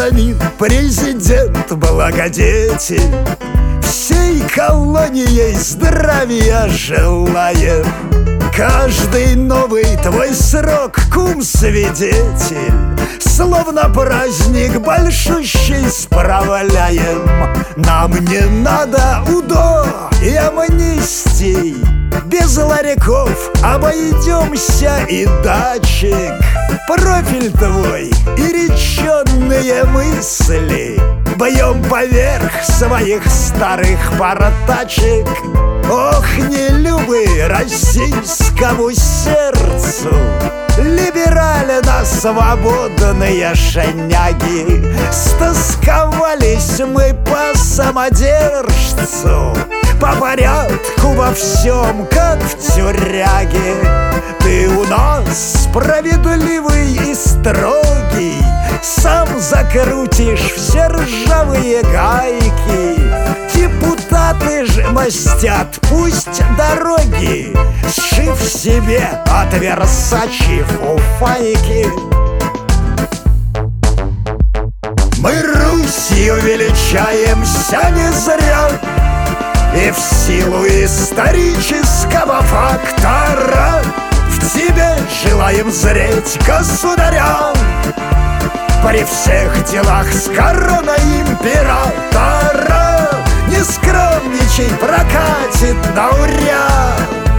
гражданин, президент, благодетель, всей колонией здравия желаем. Каждый новый твой срок, кум-свидетель, словно праздник большущий справляем. Нам не надо УДО и амнистий, без ларьков обойдемся и датчик. Профиль твой и реченные мысли бьем поверх своих старых портачек. Ох, не любы российскому сердцу либерально свободные шняги. Стосковались мы по самодержцу, по порядку во всем, как в тюряге. Ты у нас справедливый и строгий, сам закрутишь все ржавые гайки. Депутаты же мастят пусть дороги, сшив себе от Версачи фуфайки. Мы Русью величаемся не зря, и в силу исторического фактора в тебе желаем зреть государя. При всех делах с короной императора не скромничай, прокатит на уря.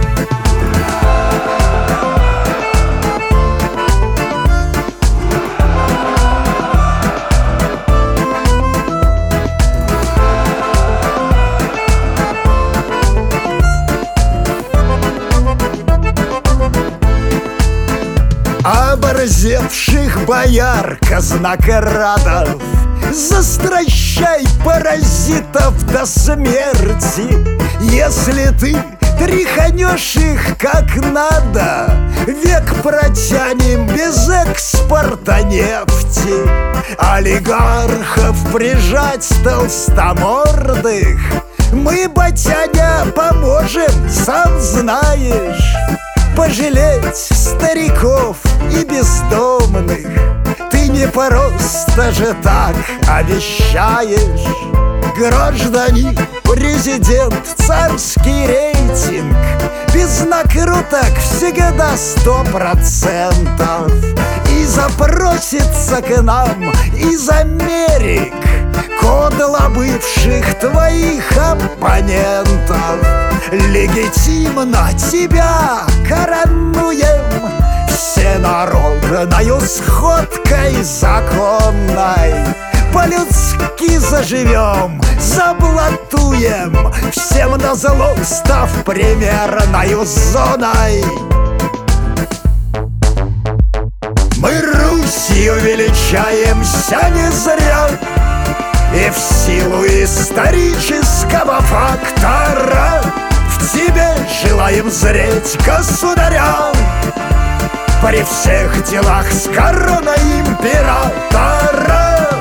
Оборзевших бояр, казнокрадов, застращай паразитов до смерти. Если ты тряханешь их как надо, век протянем без экспорта нефти. Олигархов прижать толстомордых мы, батяня, поможем, сам знаешь. Пожалеть стариков и бездомных ты не просто же так обещаешь. Гражданин, президент, царский рейтинг, без накруток всегда 100%. И запросится к нам из Америк кодла бывших твоих оппонентов. Легитимно тебя коронуем всенародною сходкой законной. По-людски заживем, заблатуем, всем назло став примерною зоной. Мы Русью величаемся не зря, и в силу исторического фактора в тебе желаем зреть государя. При всех делах с короной императора